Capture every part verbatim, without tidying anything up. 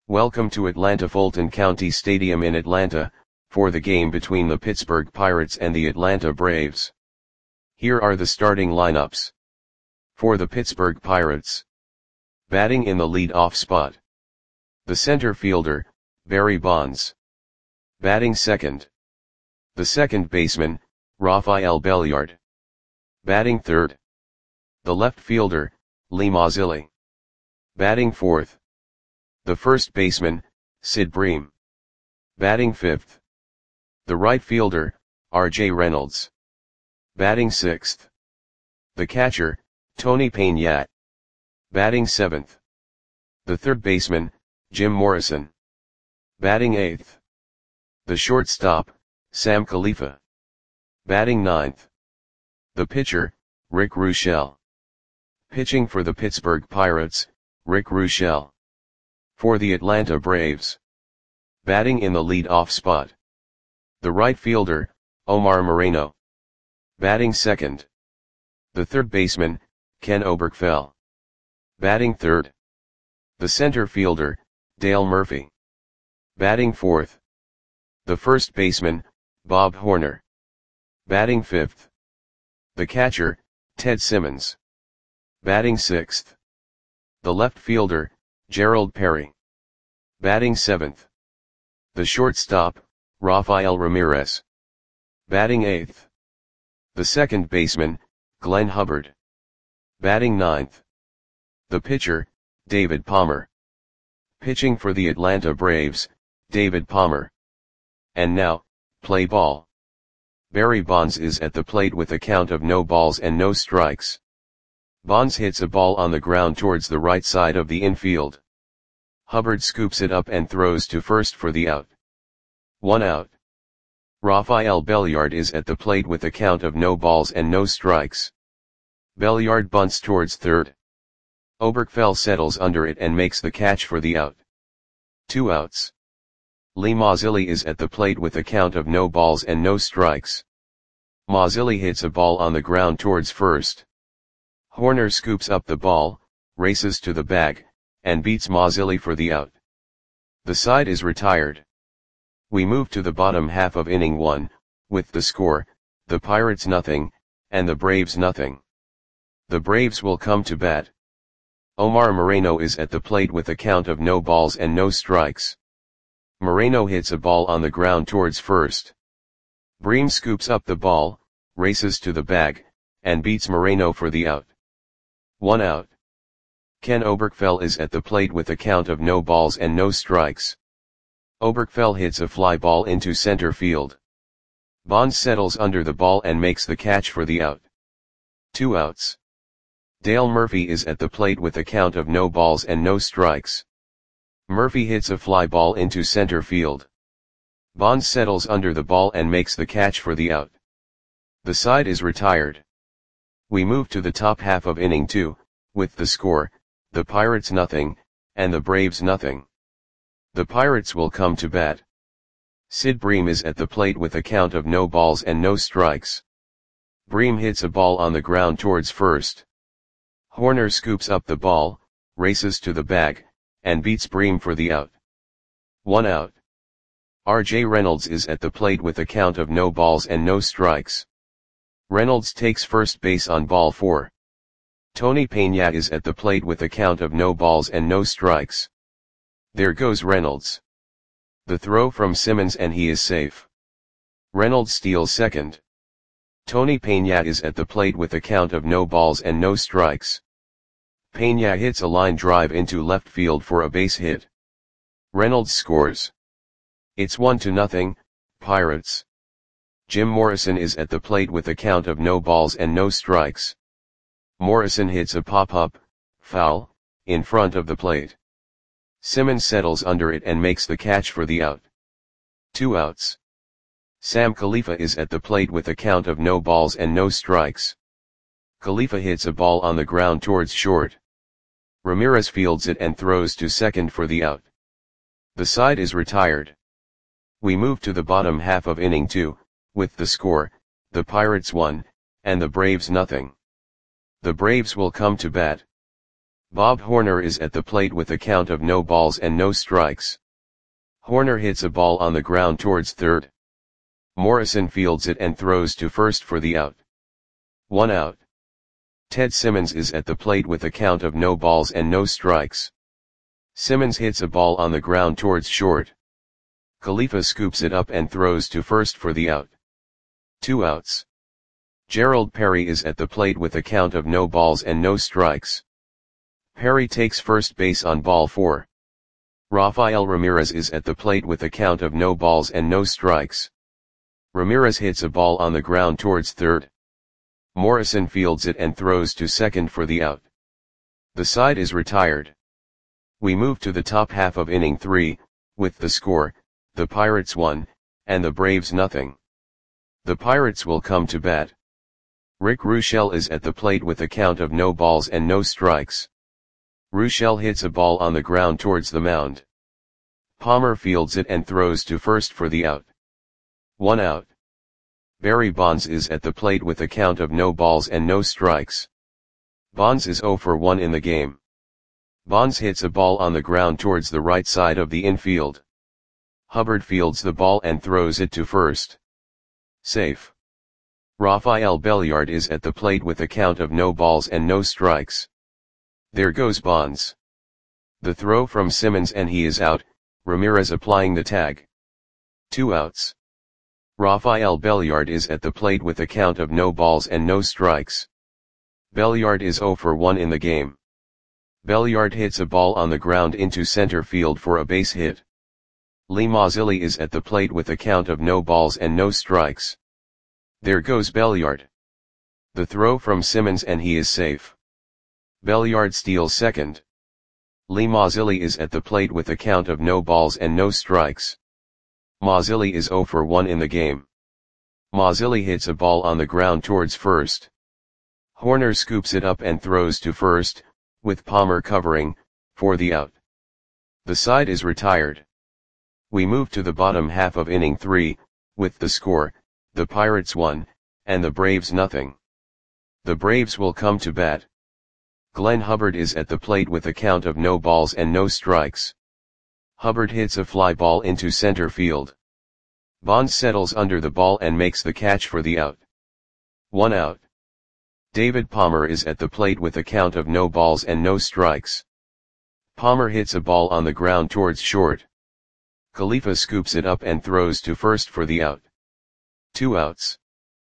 Welcome to Atlanta Fulton County Stadium in Atlanta, for the game between the Pittsburgh Pirates and the Atlanta Braves. Here are the starting lineups. For the Pittsburgh Pirates. Batting in the lead-off spot. The center fielder, Barry Bonds. Batting second. The second baseman, Rafael Belliard. Batting third. The left fielder, Lee Mazzilli. Batting fourth. The first baseman, Sid Bream. Batting fifth. The right fielder, R J Reynolds. Batting sixth. The catcher, Tony Peña. Batting seventh. The third baseman, Jim Morrison. Batting eighth. The shortstop, Sam Khalifa. Batting ninth. The pitcher, Rick Ruschel. Pitching for the Pittsburgh Pirates, Rick Ruschel. For the Atlanta Braves. Batting in the lead-off spot. The right fielder, Omar Moreno. Batting second. The third baseman, Ken Oberkfell. Batting third. The center fielder, Dale Murphy. Batting fourth. The first baseman, Bob Horner. Batting fifth. The catcher, Ted Simmons. Batting sixth. The left fielder, Gerald Perry. Batting seventh. The shortstop, Rafael Ramirez. Batting eighth. The second baseman, Glenn Hubbard. Batting ninth. The pitcher, David Palmer. Pitching for the Atlanta Braves, David Palmer. And now, play ball. Barry Bonds is at the plate with a count of no balls and no strikes. Bonds hits a ball on the ground towards the right side of the infield. Hubbard scoops it up and throws to first for the out. One out. Rafael Belliard is at the plate with a count of no balls and no strikes. Belliard bunts towards third. Oberkfell settles under it and makes the catch for the out. Two outs. Lee Mazzilli is at the plate with a count of no balls and no strikes. Mazzilli hits a ball on the ground towards first. Horner scoops up the ball, races to the bag, and beats Mazzilli for the out. The side is retired. We move to the bottom half of inning one, with the score, the Pirates nothing, and the Braves nothing. The Braves will come to bat. Omar Moreno is at the plate with a count of no balls and no strikes. Moreno hits a ball on the ground towards first. Bream scoops up the ball, races to the bag, and beats Moreno for the out. One out. Ken Oberkfell is at the plate with a count of no balls and no strikes. Oberkfell hits a fly ball into center field. Bonds settles under the ball and makes the catch for the out. Two outs. Dale Murphy is at the plate with a count of no balls and no strikes. Murphy hits a fly ball into center field. Bonds settles under the ball and makes the catch for the out. The side is retired. We move to the top half of inning two, with the score, the Pirates nothing, and the Braves nothing. The Pirates will come to bat. Sid Bream is at the plate with a count of no balls and no strikes. Bream hits a ball on the ground towards first. Horner scoops up the ball, races to the bag, and beats Bream for the out. One out. R J Reynolds is at the plate with a count of no balls and no strikes. Reynolds takes first base on ball four. Tony Peña is at the plate with a count of no balls and no strikes. There goes Reynolds. The throw from Simmons and he is safe. Reynolds steals second. Tony Peña is at the plate with a count of no balls and no strikes. Peña hits a line drive into left field for a base hit. Reynolds scores. It's one to nothing, Pirates. Jim Morrison is at the plate with a count of no balls and no strikes. Morrison hits a pop-up, foul, in front of the plate. Simmons settles under it and makes the catch for the out. Two outs. Sam Khalifa is at the plate with a count of no balls and no strikes. Khalifa hits a ball on the ground towards short. Ramirez fields it and throws to second for the out. The side is retired. We move to the bottom half of inning two, with the score, the Pirates one, and the Braves nothing. The Braves will come to bat. Bob Horner is at the plate with a count of no balls and no strikes. Horner hits a ball on the ground towards third. Morrison fields it and throws to first for the out. One out. Ted Simmons is at the plate with a count of no balls and no strikes. Simmons hits a ball on the ground towards short. Khalifa scoops it up and throws to first for the out. Two outs. Gerald Perry is at the plate with a count of no balls and no strikes. Perry takes first base on ball four. Rafael Ramirez is at the plate with a count of no balls and no strikes. Ramirez hits a ball on the ground towards third. Morrison fields it and throws to second for the out. The side is retired. We move to the top half of inning three, with the score, the Pirates one, and the Braves nothing. The Pirates will come to bat. Rick Ruschel is at the plate with a count of no balls and no strikes. Ruschel hits a ball on the ground towards the mound. Palmer fields it and throws to first for the out. One out. Barry Bonds is at the plate with a count of no balls and no strikes. Bonds is oh for one in the game. Bonds hits a ball on the ground towards the right side of the infield. Hubbard fields the ball and throws it to first. Safe. Rafael Belliard is at the plate with a count of no balls and no strikes. There goes Bonds. The throw from Simmons and he is out, Ramirez applying the tag. Two outs. Rafael Belliard is at the plate with a count of no balls and no strikes. Belliard is oh for one in the game. Belliard hits a ball on the ground into center field for a base hit. Lee Mazzilli is at the plate with a count of no balls and no strikes. There goes Belliard. The throw from Simmons and he is safe. Belliard steals second. Lee Mazzilli is at the plate with a count of no balls and no strikes. Mazzilli is oh for one in the game. Mazzilli hits a ball on the ground towards first. Horner scoops it up and throws to first, with Palmer covering, for the out. The side is retired. We move to the bottom half of inning three, with the score, the Pirates one, and the Braves nothing. The Braves will come to bat. Glenn Hubbard is at the plate with a count of no balls and no strikes. Hubbard hits a fly ball into center field. Bonds settles under the ball and makes the catch for the out. One out. David Palmer is at the plate with a count of no balls and no strikes. Palmer hits a ball on the ground towards short. Khalifa scoops it up and throws to first for the out. Two outs.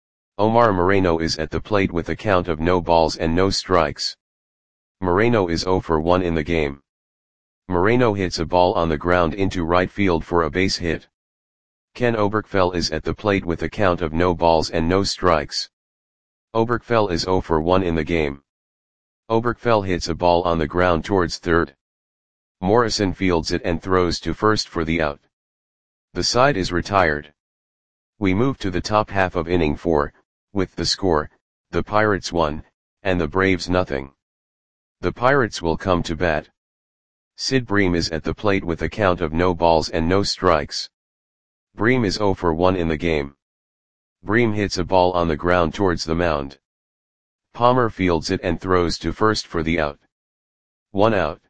Omar Moreno is at the plate with a count of no balls and no strikes. Moreno is oh for one in the game. Moreno hits a ball on the ground into right field for a base hit. Ken Oberkfell is at the plate with a count of no balls and no strikes. Oberkfell is oh for one in the game. Oberkfell hits a ball on the ground towards third. Morrison fields it and throws to first for the out. The side is retired. We move to the top half of inning four, with the score, the Pirates one, and the Braves nothing. The Pirates will come to bat. Sid Bream is at the plate with a count of no balls and no strikes. Bream is oh for one in the game. Bream hits a ball on the ground towards the mound. Palmer fields it and throws to first for the out. One out.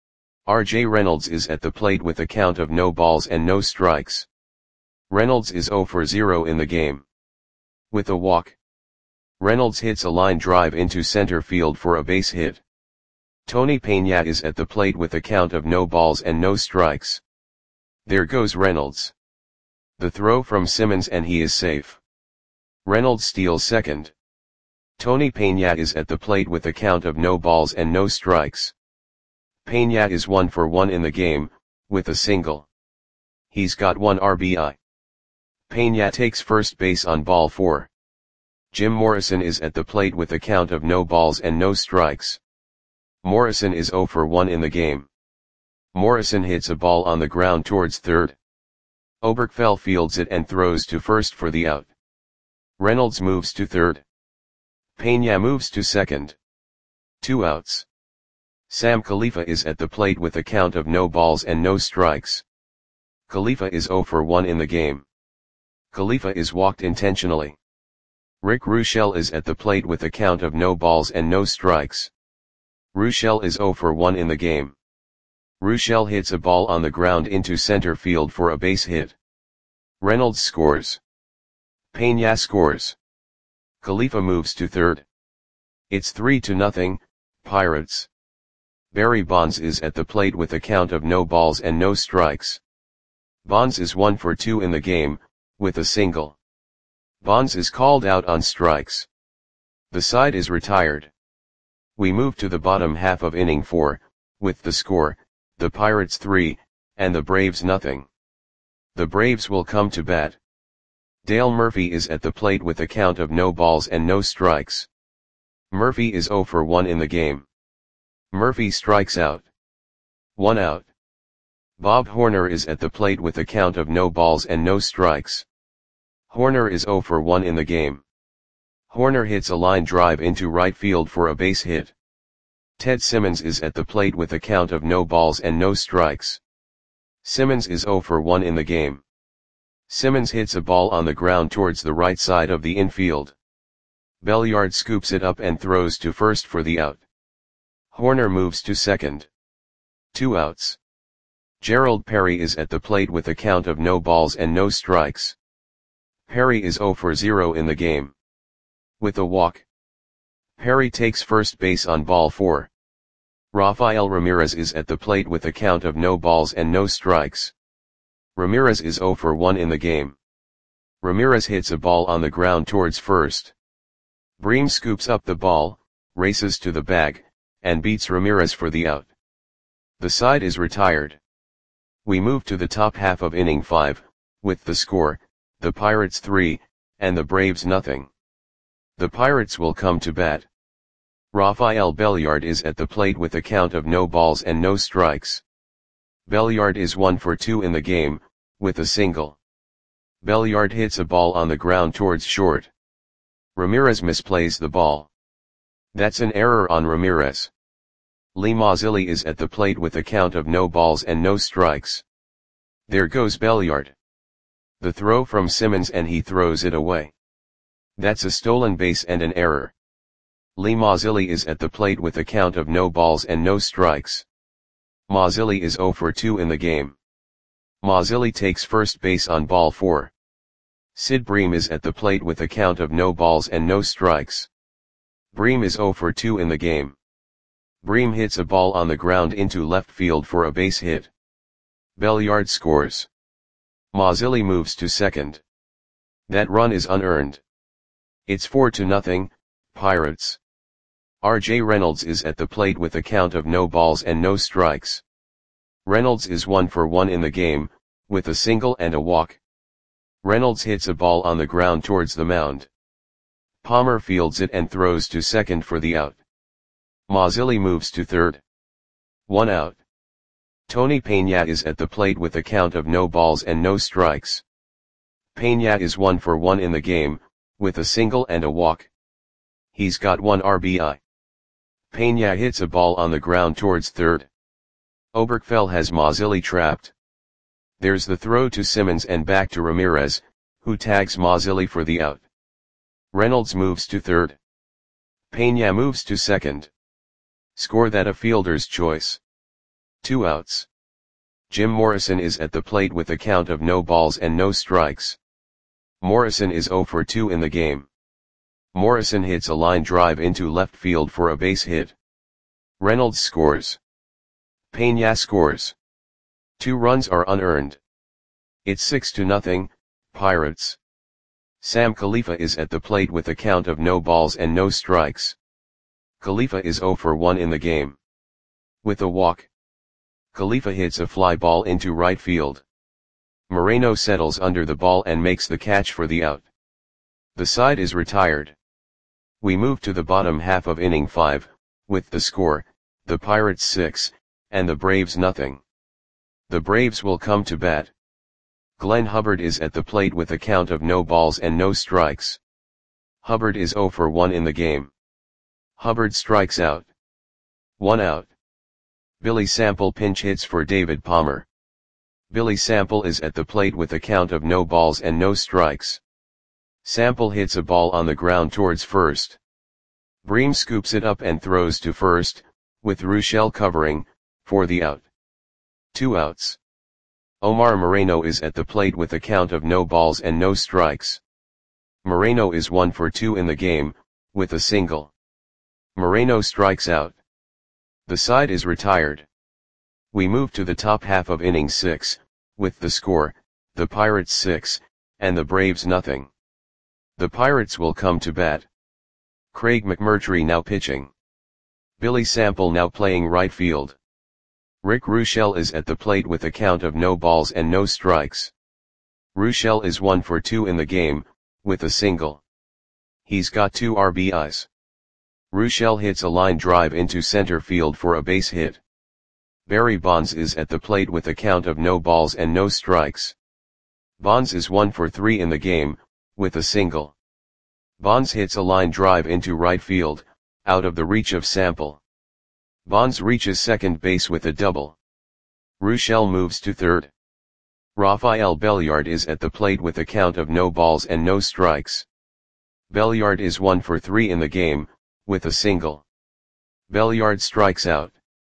R J Reynolds is at the plate with a count of no balls and no strikes. Reynolds is oh for zero in the game. With a walk. Reynolds hits a line drive into center field for a base hit. Tony Peña is at the plate with a count of no balls and no strikes. There goes Reynolds. The throw from Simmons and he is safe. Reynolds steals second. Tony Peña is at the plate with a count of no balls and no strikes. Peña is one for one in the game, with a single. He's got one R B I. Peña takes first base on ball four. Jim Morrison is at the plate with a count of no balls and no strikes. Morrison is oh for one in the game. Morrison hits a ball on the ground towards third. Oberkfell fields it and throws to first for the out. Reynolds moves to third. Peña moves to second. Two outs. Sam Khalifa is at the plate with a count of no balls and no strikes. Khalifa is oh for one in the game. Khalifa is walked intentionally. Rick Ruschel is at the plate with a count of no balls and no strikes. Ruschel is zero for one in the game. Ruschel hits a ball on the ground into center field for a base hit. Reynolds scores. Peña scores. Khalifa moves to third. It's three to nothing, Pirates. Barry Bonds is at the plate with a count of no balls and no strikes. Bonds is one for two in the game, with a single. Bonds is called out on strikes. The side is retired. We move to the bottom half of inning four, with the score, the Pirates three, and the Braves nothing. The Braves will come to bat. Dale Murphy is at the plate with a count of no balls and no strikes. Murphy is zero for one in the game. Murphy strikes out. One out. Bob Horner is at the plate with a count of no balls and no strikes. Horner is zero for one in the game. Horner hits a line drive into right field for a base hit. Ted Simmons is at the plate with a count of no balls and no strikes. Simmons is zero for one in the game. Simmons hits a ball on the ground towards the right side of the infield. Belliard scoops it up and throws to first for the out. Horner moves to second. Two outs. Gerald Perry is at the plate with a count of no balls and no strikes. Perry is zero for zero in the game. With a walk. Perry takes first base on ball four. Rafael Ramirez is at the plate with a count of no balls and no strikes. Ramirez is zero for one in the game. Ramirez hits a ball on the ground towards first. Bream scoops up the ball, races to the bag, and beats Ramirez for the out. The side is retired. We move to the top half of inning five, with the score, the Pirates three, and the Braves nothing. The Pirates will come to bat. Rafael Belliard is at the plate with a count of no balls and no strikes. Belliard is one for two in the game, with a single. Belliard hits a ball on the ground towards short. Ramirez misplays the ball. That's an error on Ramirez. Lee Mazzilli is at the plate with a count of no balls and no strikes. There goes Belliard. The throw from Simmons and he throws it away. That's a stolen base and an error. Lee Mazzilli is at the plate with a count of no balls and no strikes. Mazzilli is zero for two in the game. Mazzilli takes first base on ball four. Sid Bream is at the plate with a count of no balls and no strikes. Bream is zero for two in the game. Bream hits a ball on the ground into left field for a base hit. Belliard scores. Mazzilli moves to second. That run is unearned. It's four to nothing, Pirates. R J Reynolds is at the plate with a count of no balls and no strikes. Reynolds is one for one in the game, with a single and a walk. Reynolds hits a ball on the ground towards the mound. Palmer fields it and throws to second for the out. Mazzilli moves to third. One out. Tony Peña is at the plate with a count of no balls and no strikes. Peña is one for one in the game, with a single and a walk. He's got one R B I. Peña hits a ball on the ground towards third. Oberkfell has Mazzilli trapped. There's the throw to Simmons and back to Ramirez, who tags Mazzilli for the out. Reynolds moves to third. Peña moves to second. Score that a fielder's choice. Two outs. Jim Morrison is at the plate with a count of no balls and no strikes. Morrison is zero for two in the game. Morrison hits a line drive into left field for a base hit. Reynolds scores. Peña scores. Two runs are unearned. It's six to nothing, Pirates. Sam Khalifa is at the plate with a count of no balls and no strikes. Khalifa is zero for one in the game. With a walk. Khalifa hits a fly ball into right field. Moreno settles under the ball and makes the catch for the out. The side is retired. We move to the bottom half of inning five, with the score, the Pirates six, and the Braves nothing. The Braves will come to bat. Glenn Hubbard is at the plate with a count of no balls and no strikes. Hubbard is zero for one in the game. Hubbard strikes out. One out. Billy Sample pinch hits for David Palmer. Billy Sample is at the plate with a count of no balls and no strikes. Sample hits a ball on the ground towards first. Bream scoops it up and throws to first, with Rochelle covering, for the out. Two outs. Omar Moreno is at the plate with a count of no balls and no strikes. Moreno is one for two in the game, with a single. Moreno strikes out. The side is retired. We move to the top half of inning six, with the score, the Pirates six, and the Braves nothing. The Pirates will come to bat. Craig McMurtry now pitching. Billy Sample now playing right field. Rick Rochelle is at the plate with a count of no balls and no strikes. Rochelle is one for two in the game, with a single. He's got two R B Is. Rochelle hits a line drive into center field for a base hit. Barry Bonds is at the plate with a count of no balls and no strikes. Bonds is one for three in the game, with a single. Bonds hits a line drive into right field, out of the reach of Sample. Bonds reaches second base with a double. Rochelle moves to third. Rafael Belliard is at the plate with a count of no balls and no strikes. Belliard is one for three in the game, with a single. Belliard strikes out.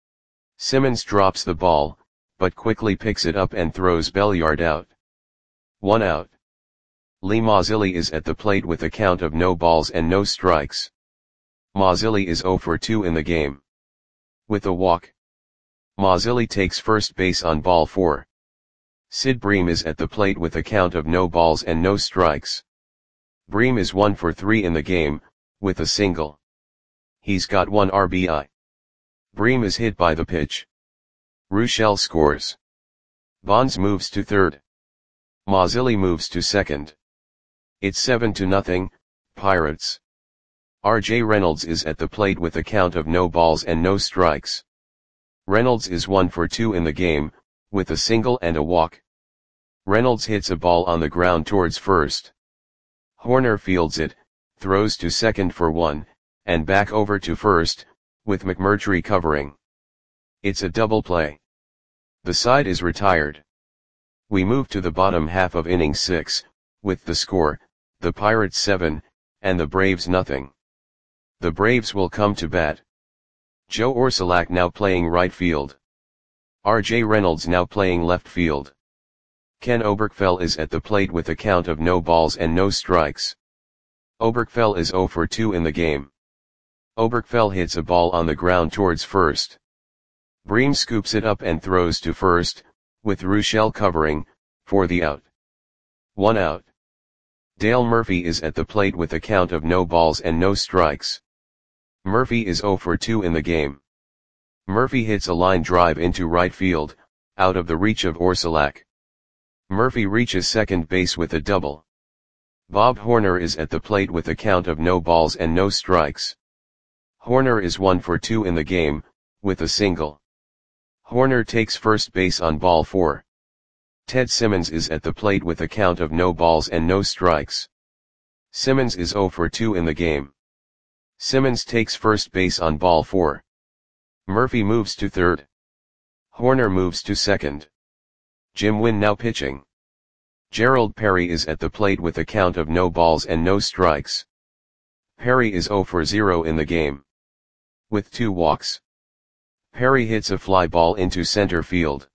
Simmons drops the ball, but quickly picks it up and throws Belliard out. One out. Lee Mazzilli is at the plate with a count of no balls and no strikes. Mazzilli is zero for two in the game. With a walk. Mazzilli takes first base on ball four. Sid Bream is at the plate with a count of no balls and no strikes. Bream is one for three in the game, with a single. He's got one R B I. Bream is hit by the pitch. Rochelle scores. Bonds moves to third. Mazzilli moves to second. It's seven to nothing, Pirates. R J Reynolds is at the plate with a count of no balls and no strikes. Reynolds is one for two in the game, with a single and a walk. Reynolds hits a ball on the ground towards first. Horner fields it, throws to second for one, and back over to first, with McMurtry covering. It's a double play. The side is retired. We move to the bottom half of inning six, with the score, the Pirates seven, and the Braves nothing. The Braves will come to bat. Joe Orsulak now playing right field. R J Reynolds now playing left field. Ken Oberkfell is at the plate with a count of no balls and no strikes. Oberkfell is zero for two in the game. Oberkfell hits a ball on the ground towards first. Bream scoops it up and throws to first, with Rochelle covering, for the out. One out. Dale Murphy is at the plate with a count of no balls and no strikes. Murphy is zero for two in the game. Murphy hits a line drive into right field, out of the reach of Orsulak. Murphy reaches second base with a double. Bob Horner is at the plate with a count of no balls and no strikes. Horner is one for two in the game, with a single. Horner takes first base on ball four. Ted Simmons is at the plate with a count of no balls and no strikes. Simmons is zero for two in the game. Simmons takes first base on ball four. Murphy moves to third. Horner moves to second. Jim Wynn now pitching. Gerald Perry is at the plate with a count of no balls and no strikes. Perry is zero for zero in the game. With two walks. Perry hits a fly ball into center field.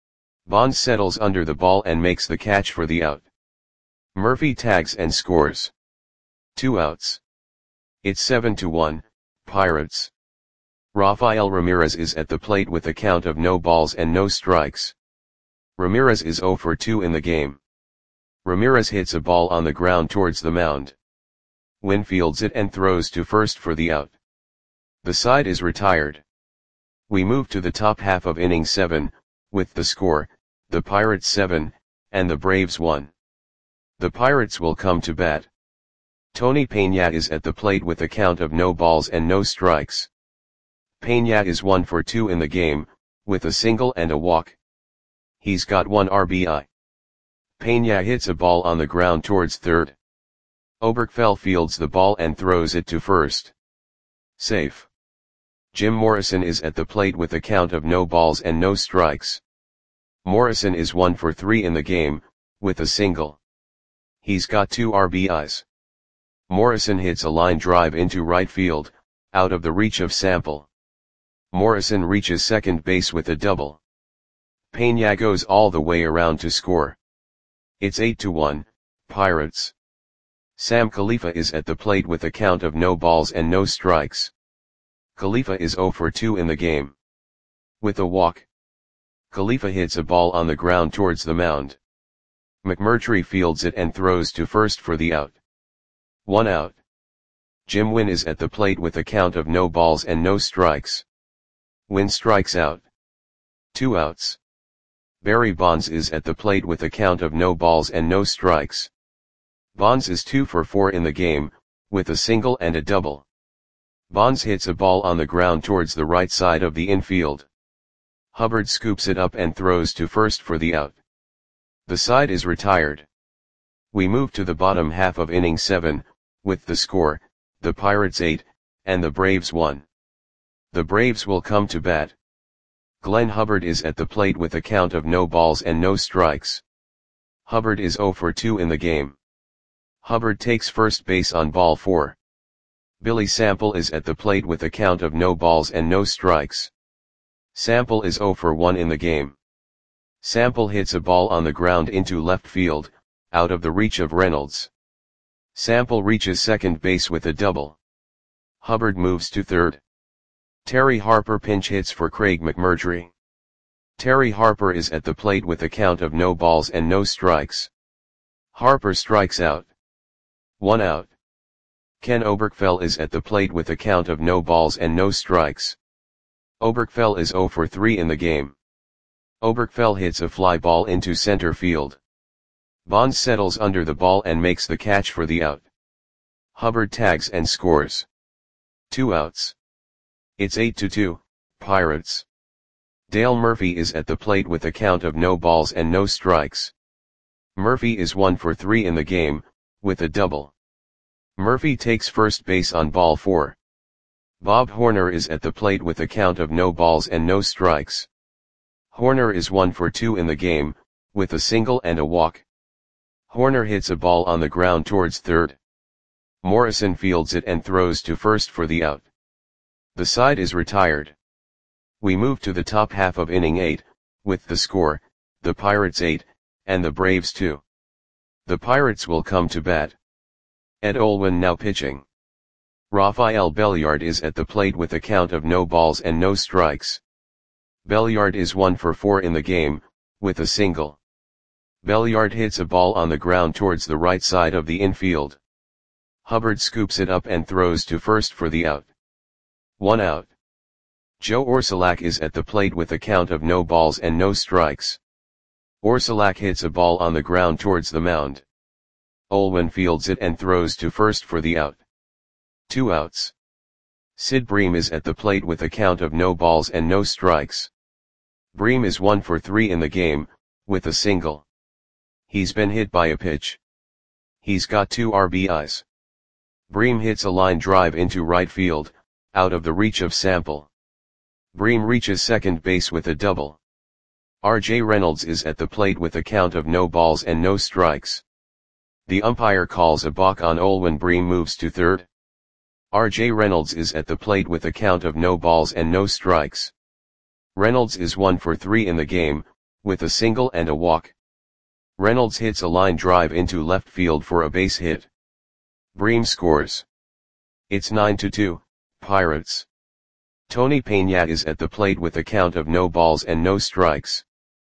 Bonds settles under the ball and makes the catch for the out. Murphy tags and scores. Two outs. It's seven to one, Pirates. Rafael Ramirez is at the plate with a count of no balls and no strikes. Ramirez is zero for two in the game. Ramirez hits a ball on the ground towards the mound. Wynn fields it and throws to first for the out. The side is retired. We move to the top half of inning seven, with the score, the Pirates seven, and the Braves one. The Pirates will come to bat. Tony Peña is at the plate with a count of no balls and no strikes. Peña is one for two in the game, with a single and a walk. He's got one R B I. Peña hits a ball on the ground towards third. Oberkfell fields the ball and throws it to first. Safe. Jim Morrison is at the plate with a count of no balls and no strikes. Morrison is one for three in the game, with a single. He's got two R B Is. Morrison hits a line drive into right field, out of the reach of Sample. Morrison reaches second base with a double. Peña goes all the way around to score. It's eight to one, Pirates. Sam Khalifa is at the plate with a count of no balls and no strikes. Khalifa is zero for two in the game. With a walk, Khalifa hits a ball on the ground towards the mound. McMurtry fields it and throws to first for the out. One out. Jim Wynn is at the plate with a count of no balls and no strikes. Wynn strikes out. Two outs. Barry Bonds is at the plate with a count of no balls and no strikes. Bonds is two for four in the game, with a single and a double. Bonds hits a ball on the ground towards the right side of the infield. Hubbard scoops it up and throws to first for the out. The side is retired. We move to the bottom half of inning seven, with the score, the Pirates eight, and the Braves one. The Braves will come to bat. Glenn Hubbard is at the plate with a count of no balls and no strikes. Hubbard is zero for two in the game. Hubbard takes first base on ball four. Billy Sample is at the plate with a count of no balls and no strikes. Sample is zero for one in the game. Sample hits a ball on the ground into left field, out of the reach of Reynolds. Sample reaches second base with a double. Hubbard moves to third. Terry Harper pinch hits for Craig McMurtry. Terry Harper is at the plate with a count of no balls and no strikes. Harper strikes out. One out. Ken Oberkfell is at the plate with a count of no balls and no strikes. Oberkfell is zero for three in the game. Oberkfell hits a fly ball into center field. Bonds settles under the ball and makes the catch for the out. Hubbard tags and scores. Two outs. It's eight to two, Pirates. Dale Murphy is at the plate with a count of no balls and no strikes. Murphy is one for three in the game, with a double. Murphy takes first base on ball four. Bob Horner is at the plate with a count of no balls and no strikes. Horner is one for two in the game, with a single and a walk. Horner hits a ball on the ground towards third. Morrison fields it and throws to first for the out. The side is retired. We move to the top half of inning eight, with the score, the Pirates eight, and the Braves two. The Pirates will come to bat. Ed Olwin now pitching. Rafael Belliard is at the plate with a count of no balls and no strikes. Belliard is one for four in the game, with a single. Belliard hits a ball on the ground towards the right side of the infield. Hubbard scoops it up and throws to first for the out. One out. Joe Orsulak is at the plate with a count of no balls and no strikes. Orsulak hits a ball on the ground towards the mound. Olwin fields it and throws to first for the out. Two outs. Sid Bream is at the plate with a count of no balls and no strikes. Bream is one for three in the game, with a single. He's been hit by a pitch. He's got two R B Is. Bream hits a line drive into right field, out of the reach of Sample. Bream reaches second base with a double. R J Reynolds is at the plate with a count of no balls and no strikes. The umpire calls a balk on Olwin. Bream moves to third. R J Reynolds is at the plate with a count of no balls and no strikes. Reynolds is one for three in the game, with a single and a walk. Reynolds hits a line drive into left field for a base hit. Bream scores. It's nine to two, Pirates. Tony Peña is at the plate with a count of no balls and no strikes.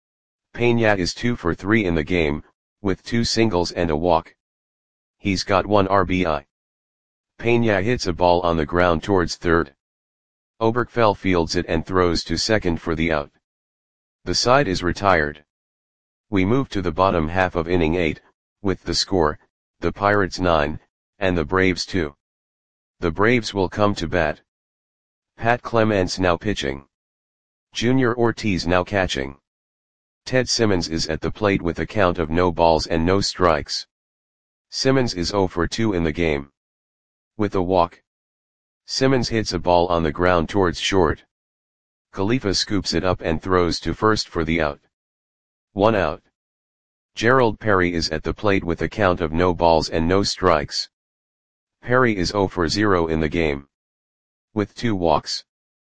Peña is two for three in the game, with two singles and a walk. He's got one R B I. Peña hits a ball on the ground towards third. Oberkfell fields it and throws to second for the out. The side is retired. We move to the bottom half of inning eight, with the score, the Pirates nine, and the Braves two. The Braves will come to bat. Pat Clements now pitching. Junior Ortiz now catching. Ted Simmons is at the plate with a count of no balls and no strikes. Simmons is zero for two in the game. With a walk. Simmons hits a ball on the ground towards short. Khalifa scoops it up and throws to first for the out. One out. Gerald Perry is at the plate with a count of no balls and no strikes. Perry is zero for zero in the game. With two walks.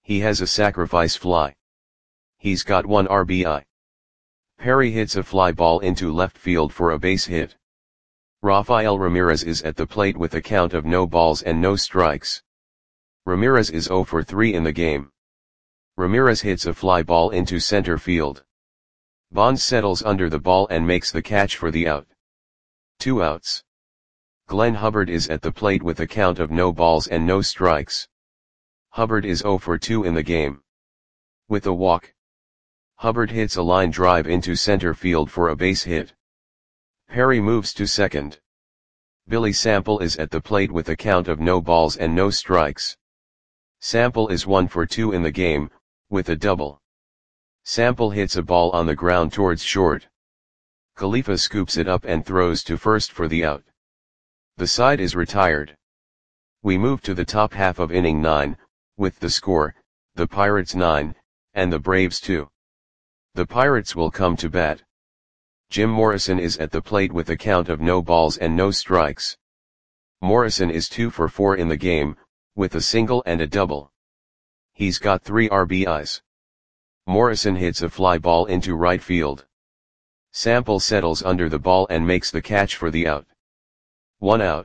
He has a sacrifice fly. He's got one R B I. Perry hits a fly ball into left field for a base hit. Rafael Ramirez is at the plate with a count of no balls and no strikes. Ramirez is zero for three in the game. Ramirez hits a fly ball into center field. Bonds settles under the ball and makes the catch for the out. Two outs. Glenn Hubbard is at the plate with a count of no balls and no strikes. Hubbard is zero for two in the game. With a walk, Hubbard hits a line drive into center field for a base hit. Perry moves to second. Billy Sample is at the plate with a count of no balls and no strikes. Sample is one for two in the game, with a double. Sample hits a ball on the ground towards short. Khalifa scoops it up and throws to first for the out. The side is retired. We move to the top half of inning nine, with the score, the Pirates nine, and the Braves two. The Pirates will come to bat. Jim Morrison is at the plate with a count of no balls and no strikes. Morrison is two for four in the game, with a single and a double. He's got three R B Is. Morrison hits a fly ball into right field. Sample settles under the ball and makes the catch for the out. One out.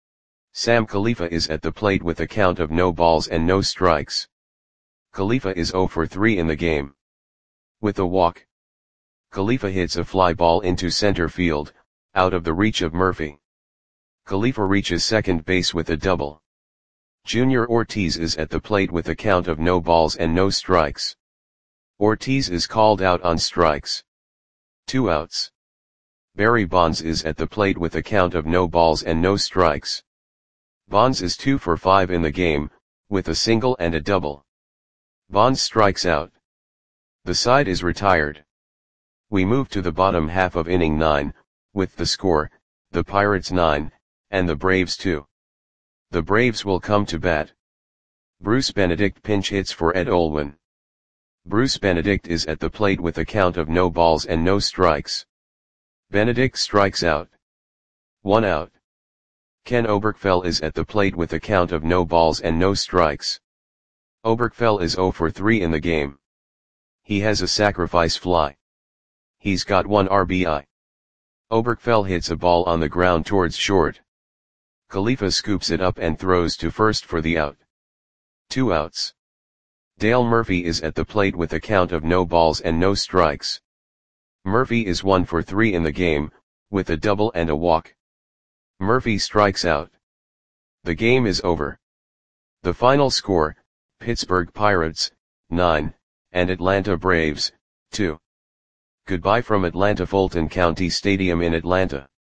Sam Khalifa is at the plate with a count of no balls and no strikes. Khalifa is zero for three in the game. With a walk, Khalifa hits a fly ball into center field, out of the reach of Murphy. Khalifa reaches second base with a double. Junior Ortiz is at the plate with a count of no balls and no strikes. Ortiz is called out on strikes. Two outs. Barry Bonds is at the plate with a count of no balls and no strikes. Bonds is two for five in the game, with a single and a double. Bonds strikes out. The side is retired. We move to the bottom half of inning nine, with the score, the Pirates nine, and the Braves two. The Braves will come to bat. Bruce Benedict pinch hits for Ed Olwin. Bruce Benedict is at the plate with a count of no balls and no strikes. Benedict strikes out. One out. Ken Oberkfell is at the plate with a count of no balls and no strikes. Oberkfell is zero for three in the game. He has a sacrifice fly. He's got one R B I. Oberkfell hits a ball on the ground towards short. Khalifa scoops it up and throws to first for the out. Two outs. Dale Murphy is at the plate with a count of no balls and no strikes. Murphy is one for three in the game, with a double and a walk. Murphy strikes out. The game is over. The final score, Pittsburgh Pirates, nine, and Atlanta Braves, two. Goodbye from Atlanta Fulton County Stadium in Atlanta.